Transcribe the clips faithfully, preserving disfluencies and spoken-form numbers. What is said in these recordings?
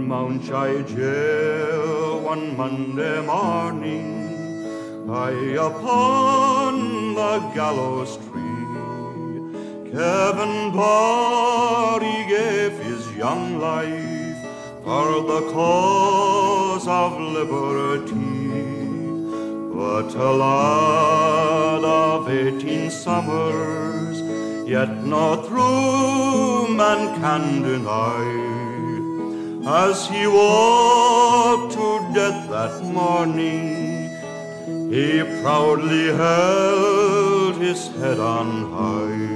Mount Jael one Monday morning, high upon the gallows tree, Kevin Barry gave his young life for the cause of liberty. But a lad of eighteen summers, yet no true man can deny, as he walked to death that morning, he proudly held his head on high.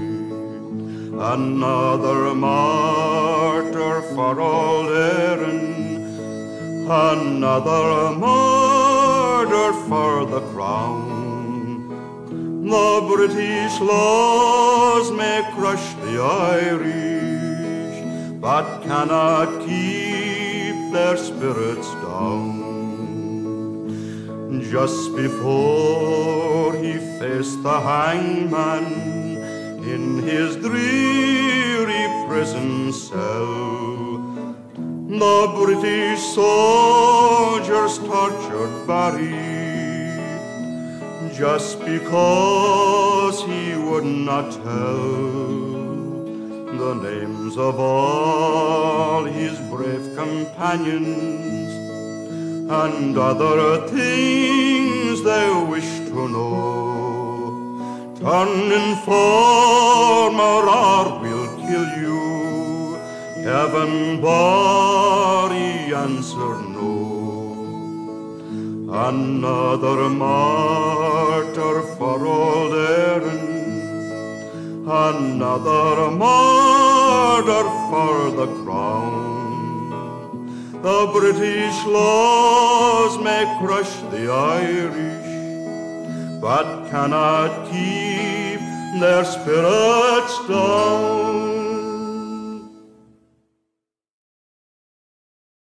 Another martyr for old Erin, another murder for the crown. The British laws may crush the Irish, but cannot keep their spirits down. Just before he faced the hangman in his dreary prison cell, the British soldiers tortured Barry just because he would not tell the names of all his brave companions and other things they wish to know. Turn informer or we'll kill you, Kevin Barry answered no. Another martyr for old Erin, another murder for the crown. The British laws may crush the Irish, but cannot keep their spirits down.